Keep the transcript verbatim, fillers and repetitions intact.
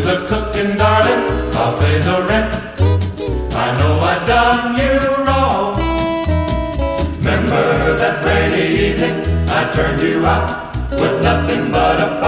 the cooking, darling, I'll pay the rent. I know I done you wrong. Remember that rainy evening I turned you out with nothing but a